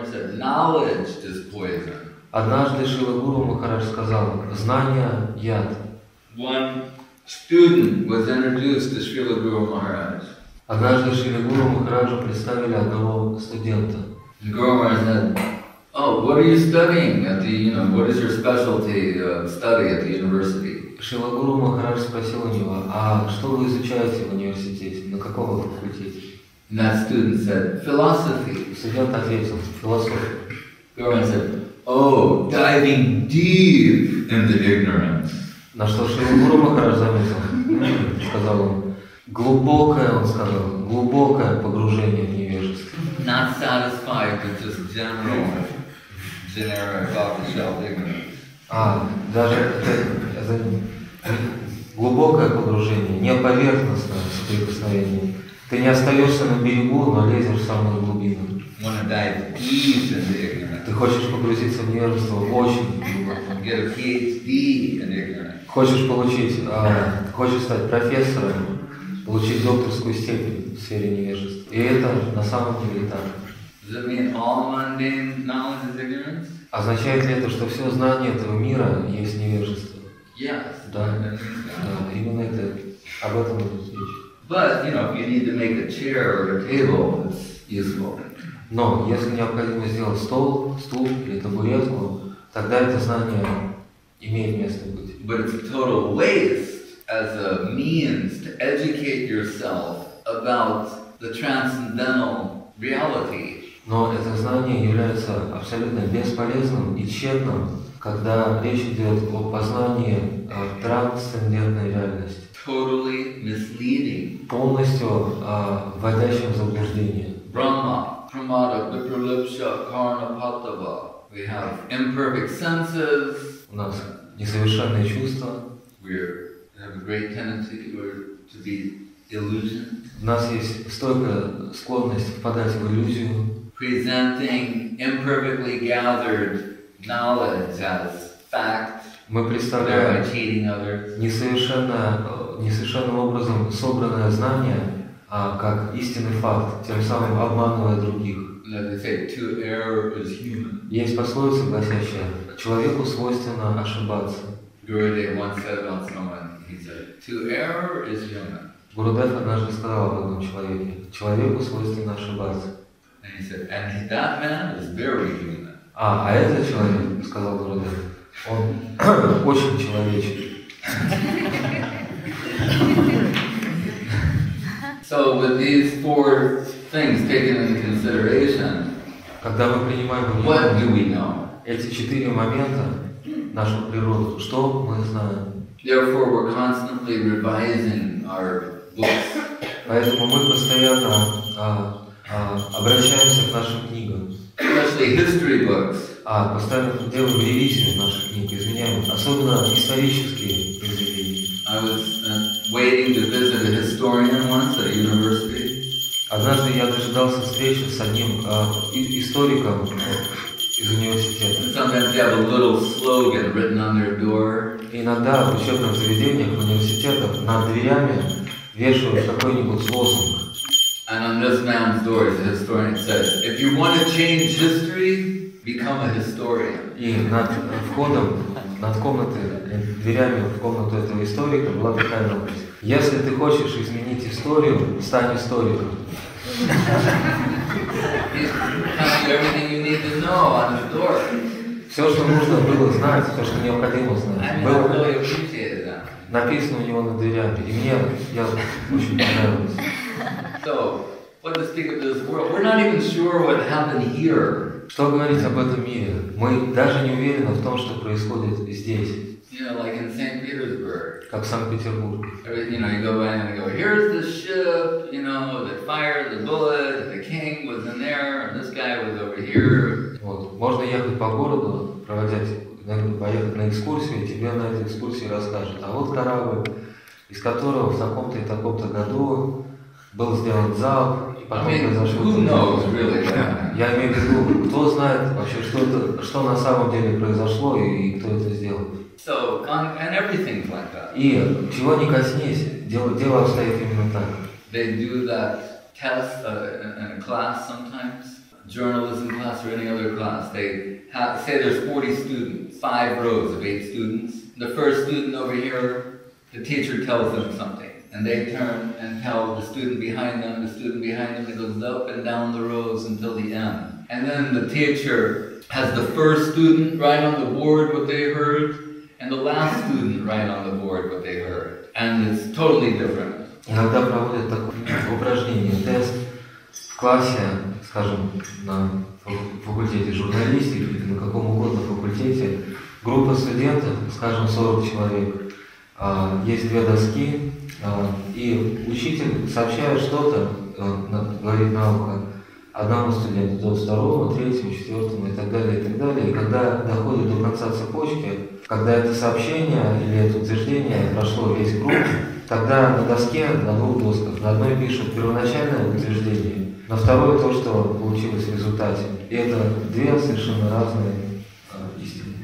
Maharaj said, knowledge is poison. Однажды Шрила Гуру Махарадж сказал: знание – яд. One student was introduced to Srila Guru Maharaj. Однажды Шрила Гуру Махараджу представили одного студента. And Guru Maharaj said, "Oh, what are you studying at the, what is your specialty study at the university?" Шрила Гуру Махарадж спросил у него: а что вы изучаете в университете? На каком вы факультете? And that student said, "Philosophy." Студент ответил: философия. Guru Maharaj said, "Oh, diving deep into ignorance." На что Шрила Гуру Махарадж заметил, сказал он: глубокое погружение в невежество. Not satisfied with just generic off-the-shelf ignorance. Даже это глубокое погружение, не поверхностное соприкосновение. Ты не остаешься на берегу, но лезешь в самую глубину. Want to dive deep into ignorance. Ты хочешь погрузиться в невежество очень глубоко. Get a PhD in ignorance. Хочешь стать профессором, получить докторскую степень в сфере невежества. И это на самом деле так. Does it mean all mundane knowledge is ignorance? Означает ли это, что все знание этого мира есть невежество? Yes. Да. Именно это, об этом идет речь. But, if you need to make a chair or a table, it's useful. Но если необходимо сделать стол, стул или табуретку, тогда это знание имеет место быть. But it's a total waste as a means to educate yourself about the transcendental reality. Но это знание является абсолютно бесполезным и тщетным, когда речь идет о познании трансцендентной реальности. Totally misleading. Полностью вводящим в заблуждение. Brahma, pramada, vipralipsha, karna, patava. We have imperfect senses. У нас несовершенные чувства. We have a great tendency to be illusioned. У нас есть стойкая склонность впадать в иллюзию. Presenting imperfectly gathered knowledge as fact. Мы представляем cheating others. несовершенным образом собранное знание как истинный факт, тем самым обманывая других. They say, to err is human. Есть пословица, гласящая: человеку свойственно ошибаться. Gurudev once said about someone, he said, to err is human. Гурудев однажды сказал об одном человеке: человеку свойственно ошибаться. And he said, and that man is very human. А этот человек, сказал Гурудев, он очень человечный. So with these four things taken into consideration, когда мы принимаем what do we know? Эти 4 момента, нашу природу, что мы знаем? Therefore, we're constantly revising our books. Поэтому мы постоянно обращаемся к нашим книгам. Especially history books. Постоянно делаем ревизию наших книг, изменяем, особенно исторические произведения. I was waiting to visit a historian once at a university. Однажды я дожидался встречи с одним историком из университета. Sometimes they have a little slogan written on their door. Иногда в учебных заведениях, в университетах над дверями вешают какой-нибудь лозунг. And on this man's door, the historian says, if you want to change history, become a historian. И над входом, над комнатой, дверями в комнату этого историка была такая надпись: если ты хочешь изменить историю, стань историком. Все, что нужно было знать, то, что необходимо знать, было написано у него над дверями. И мне очень понравилось. So, what to speak of this world? We're not even sure what happened here. Что говорить об этом мире? Мы даже не уверены в том, что происходит здесь. Like in St. Petersburg. Как в Санкт-Петербурге. You go by and go, here's the ship, that fired the bullet, the king was in there, and this guy was over here. Вот. Можно ехать по городу, поехать на экскурсию, и тебе на этой экскурсии расскажут. А вот корабль, из которого в таком-то и таком-то году был сделан залп, и потом произошел... Я имею в виду, кто знает вообще, что на самом деле произошло и кто это сделал. So, and everything's like that. И чего не коснись, дело обстоит именно так. They do that test in a class sometimes. journalism class or any other class, they say there's 40 students, 5 rows of 8 students. The first student over here, the teacher tells them something, and they turn and tell the student behind them, it goes up and down the rows until the end. And then the teacher has the first student write on the board what they heard, and the last student write on the board what they heard. And it's totally different. Иногда проводят такое упражнение, тест в классе, скажем, на факультете журналистики или на каком угодно факультете, группа студентов, скажем, 40 человек, есть 2 доски, и учитель сообщает что-то, говорит на ухо одному студенту, то второму, третьему, четвертому и так далее, и так далее. И когда доходит до конца цепочки, когда это сообщение или это утверждение прошло весь круг, тогда на доске, на 2 досках, на одной пишут первоначальное утверждение, на второй то, что получилось в результате. И это 2 совершенно разные истины.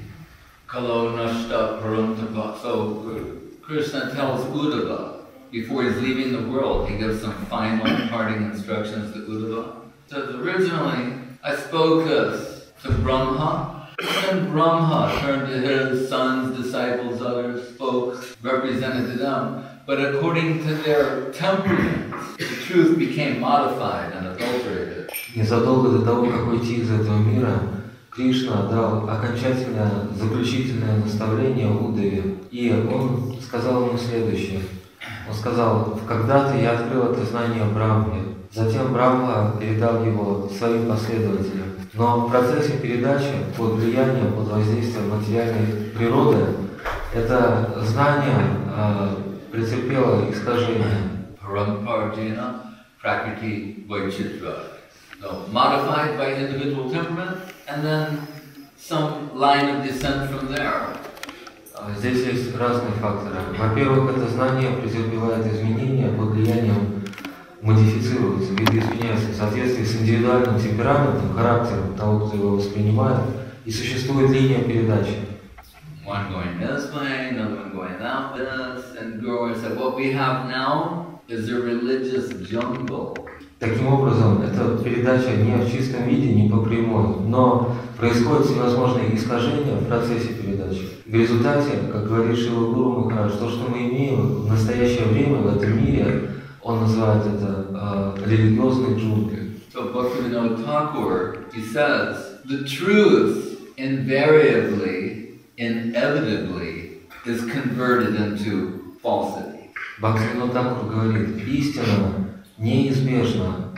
So Krishna tells Uddhava, before he's leaving the world, he gives some final parting instructions to Uddhava. So originally, I spoke to Brahma, and Brahma turned to his sons, disciples, others, spoke, represented to them. But according to their temperament, the truth became modified and adulterated. Незадолго до того, как уйти из этого мира, Кришна дал окончательное, заключительное наставление Уддаве. И он сказал ему следующее. Он сказал: «Когда-то я открыл это знание Брахме, затем Брахма передал его своим последователям. Но в процессе передачи, под влиянием, под воздействием материальной природы, это знание претерпело искажение». Paramparjena prakriti vaichitra. So modified by individual temperament, and then some line of descent from there. Здесь есть разные факторы. Во-первых, это знание претерпевает изменения под влиянием, модифицируется, видоизменяется в соответствии с индивидуальным темпераментом, характером того, кто его воспринимает, и существует линия передачи. One going this way, another one going that way, and growing. So what we have now is a religious jungle. Таким образом, эта передача не в чистом виде, не по прямой, но происходят всевозможные искажения в процессе передачи. В результате, как говорит Шрила Гуру Махарадж, то, что мы имеем в настоящее время в этом мире, он называет это религиозной джунглей. So Bhaktivinoda Thakur, he says, the truth invariably, inevitably is converted into falsity. Бхактивинода Тхакур говорит, истина неизбежно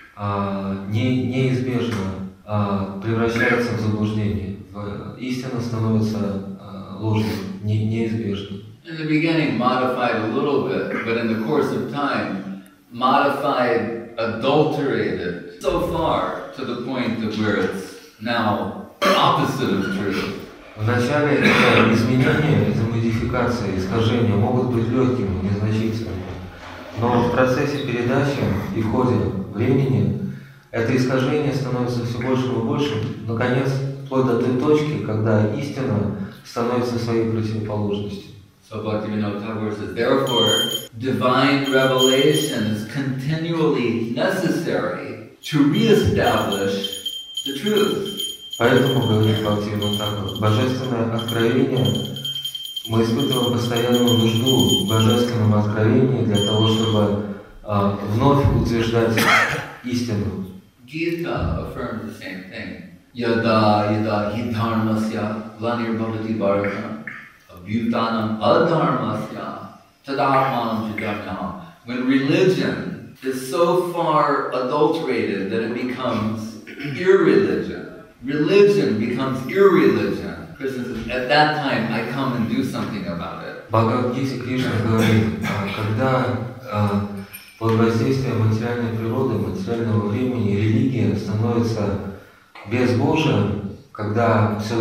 превращается в заблуждение. Истина становится ложной, неизбежно. In the beginning, modified a little bit, but in the course of time, modified, adulterated so far to the point of where it's now opposite of truth. Вначале это изменение, это модификация, искажения могут быть легкими, незначительными. Но в процессе передачи и в ходе времени это искажение становится все большим и большим, наконец, вплоть до той точки, когда истина становится своей противоположностью. So Bhaktivinoda Thakur says, therefore, divine revelation is continually necessary to reestablish the truth. Поэтому, говорит Бхактивинода Тхакур, божественное откровение, мы испытываем постоянную нужду в божественном откровении для того, чтобы вновь утверждать истину. Gita affirms the same thing. Yada yada hi dharmasya glanir bharata abhyutanam adharmasya tadatmanam chidamyam. When religion is so far adulterated that it becomes irreligion, religion becomes irreligion. Krishna says, at that time I come and do something about it. В Бхагавад-гите Кришна говорит, когда под воздействием материальной природы, материального времени религия становится безбожием, когда все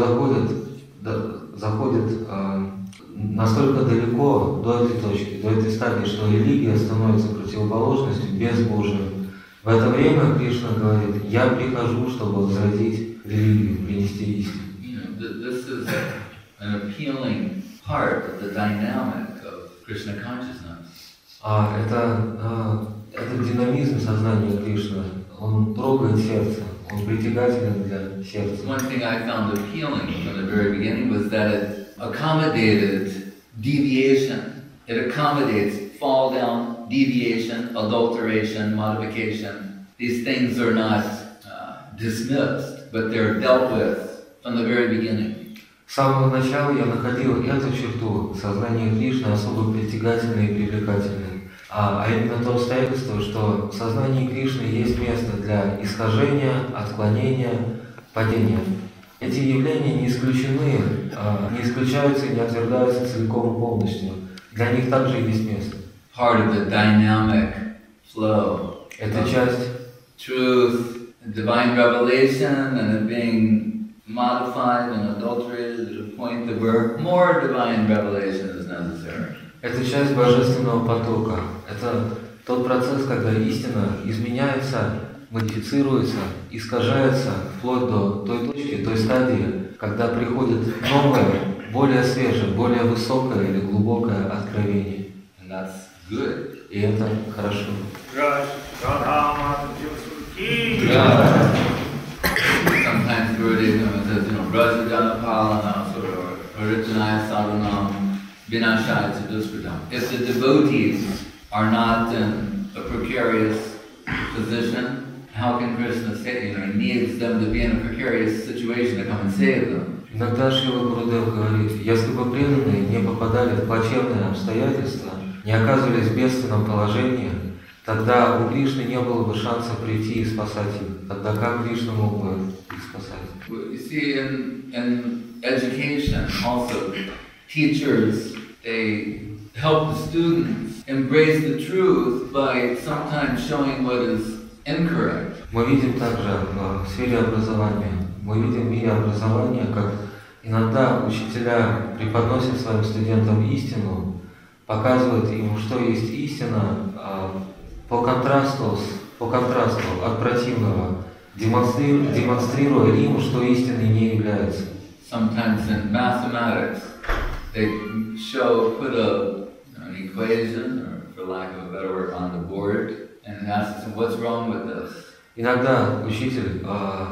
заходит настолько далеко до этой точки, до этой стадии, что религия становится противоположностью безбожием. В это время Кришна говорит, я прихожу, чтобы возродить религию, принести истину. This is an appealing part of the dynamic of Krishna consciousness. Это динамизм сознания Кришны, он трогает сердце. он притягателен для сердца. One thing I found appealing from the very beginning was that it accommodated deviation. It accommodates fall down, deviation, adulteration, modification. These things are not dismissed, but they're dealt with from the very beginning. С самого начала я находил эту черту сознания Кришны особо притягательной и привлекательной. А именно то обстоятельство, что в сознании Кришны есть место для исхождения, отклонения, падения. Эти явления не исключены, не исключаются и не отвергаются целиком и полностью. Для них также есть место. Part of the dynamic flow. Это часть Truth, divine revelation, and it being modified and adulterated to the point that where more divine revelation is necessary. Это часть божественного потока. Это тот процесс, когда истина изменяется, модифицируется, искажается вплоть до той точки, той стадии, когда приходит новое, более свежее, более высокое или глубокое откровение. And that's good. И это хорошо. Sometimes Gurudev says, Braja Janapalana or Richanaya Sadhanam Vinashaya Chaduskritam. If the devotees are not in a precarious position, how can Krishna say, he needs them to be in a precarious situation to come and save them? Иногда Шрила Гурудев говорит, если бы преданные не попадали в плачевные обстоятельства, не оказывались в бедственном положении, тогда у Кришны не было бы шанса прийти и спасать их. Тогда как Кришна мог бы их спасать? You see, in education also, teachers, they help the students embrace the truth by sometimes showing what is incorrect. Мы видим также в сфере образования, мы видим в мире образования, как иногда учителя преподносят своим студентам истину, показывают им, что есть истина, по контрасту от противного, демонстрируя им, что истиной не является. Sometimes in mathematics, they put an equation, or for lack of a better word, on the board, and ask them, what's wrong with this? Иногда учитель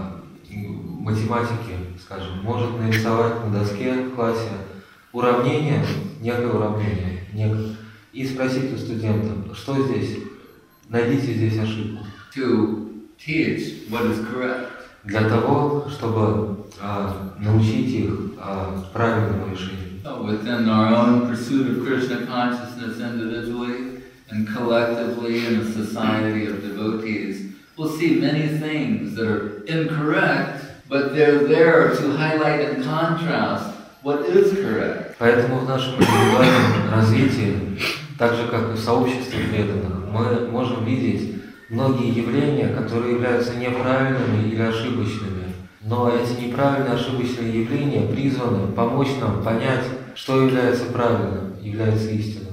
математики, скажем, может нарисовать на доске в классе уравнение, некое уравнение, и спросить у студента, что здесь, найдите здесь ошибку. To teach what is correct. Для того, чтобы научить их правильному решению. So within our own pursuit of Krishna consciousness individually and collectively in a society of devotees, we'll see many things that are incorrect, but they're there to highlight and contrast what is correct. Поэтому в нашем индивидуальном развитии, так же как и в сообществе преданных, мы можем видеть многие явления, которые являются неправильными или ошибочными. Но эти неправильные, ошибочные явления призваны помочь нам понять, что является правильным, является истинным.